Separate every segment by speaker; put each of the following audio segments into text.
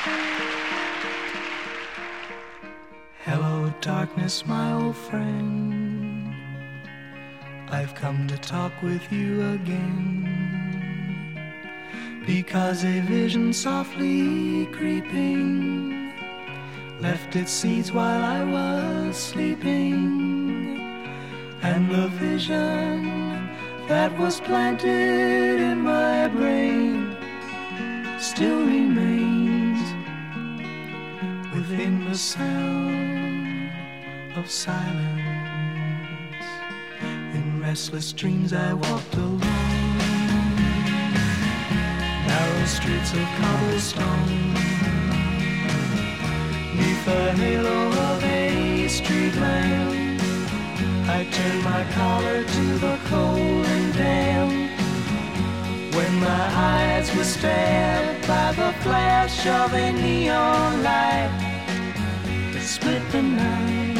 Speaker 1: Hello, darkness, my old friend. I've come to talk with you again, because a vision softly creeping left its seeds while I was sleeping, and the vision that was planted in my brain still remains within the sound of silence. In restless dreams I walked alone, narrow streets of cobblestone, neath the halo of a street lamp. I turned my collar to the cold and damp, when my eyes were stabbed by the flash of a neon light that split the night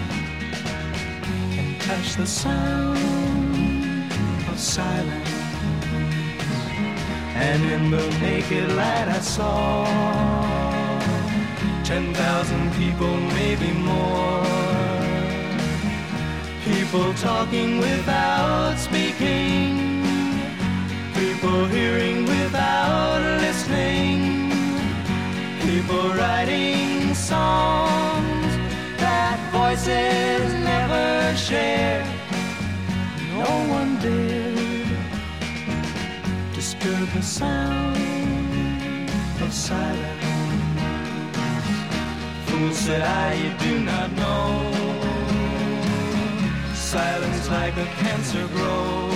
Speaker 1: and touched the sound of silence. And in the naked light I saw 10,000 people, maybe more, people talking without speaking, people hearing without listening, people writing songs that voices never share. No one dared disturb the sound of silence. Fool, said I, you do not know, silence like a cancer grows.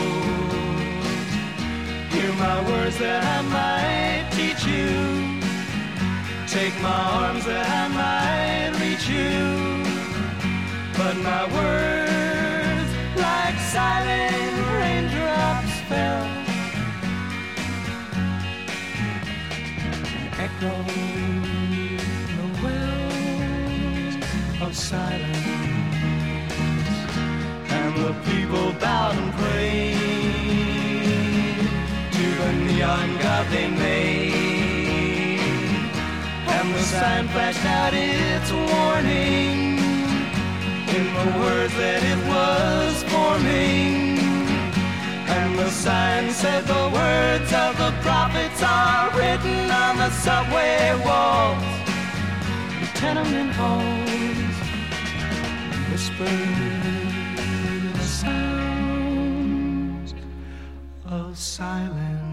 Speaker 1: Hear my words that I might teach you, take my arms that I might reach you, but my words like silent raindrops fell and echoed the wells of silence. And the people bowed and prayed to the neon god they made, and the sign flashed out its warning in the words that it was forming. And the sign said the words of the prophets are written on the subway walls, the tenement halls, whispered the sounds of silence.